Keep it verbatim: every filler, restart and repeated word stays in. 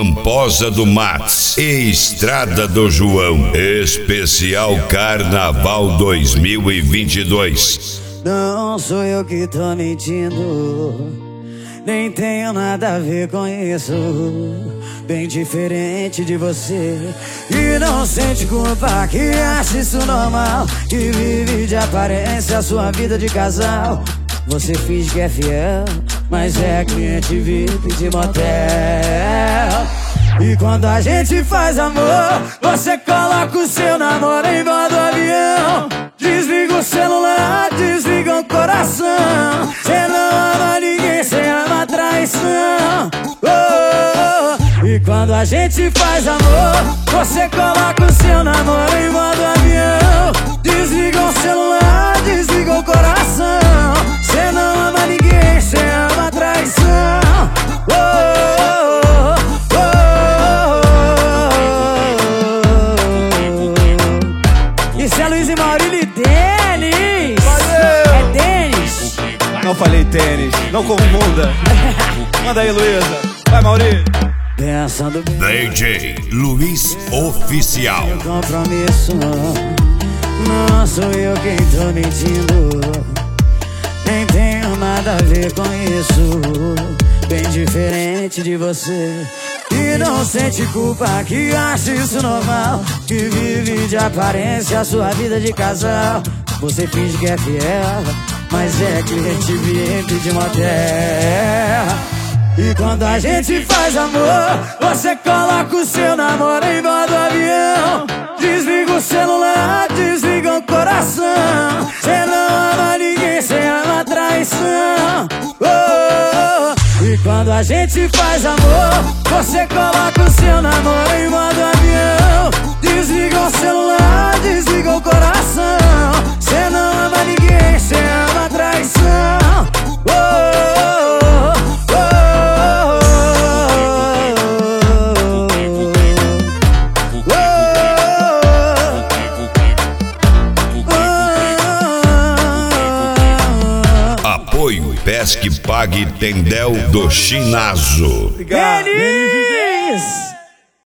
Pamposa do Max e Estrada do João. Especial Carnaval dois mil e vinte e dois. Não sou eu que tô mentindo, nem tenho nada a ver com isso. Bem diferente de você, e não sente culpa, que acha isso normal, que vive de aparência a sua vida de casal. Você finge que é fiel, mas é cliente V I P de motel. E quando a gente faz amor, você coloca o seu namoro em modo avião. Desliga o celular, desliga o coração. Cê não ama ninguém, cê ama traição. Oh, oh, oh. E quando a gente faz amor, você coloca o seu namoro em modo avião. Desliga o celular, desliga o coração. Cê não ama ninguém, cê ama traição. Oh, oh, oh, oh. Isso é Luiz e Maurílio e Denis. É Denis. Não falei tênis, não confunda. Manda aí, Luísa. Vai, Maurílio. Pensando bem, D J Luiz Oficial. meu compromisso, não sou eu quem tô mentindo, nem tenho nada a ver com isso. Bem diferente de você, e não sente culpa, que acha isso normal, que vive de aparência a sua vida de casal. Você finge que é fiel, mas é cliente V I P de motel. E quando a gente faz amor, você coloca o seu namoro em modo avião. Desliga o celular, desliga o coração. Cê não ama ninguém, cê ama traição. Oh, oh, oh. E quando a gente faz amor, você coloca o seu namoro em modo avião. Desliga o celular, desliga o coração. Cê não ama ninguém, cê ama traição. Oh, oh, oh. Apoio Pesque Pague Tendel do Chinazo. Denis!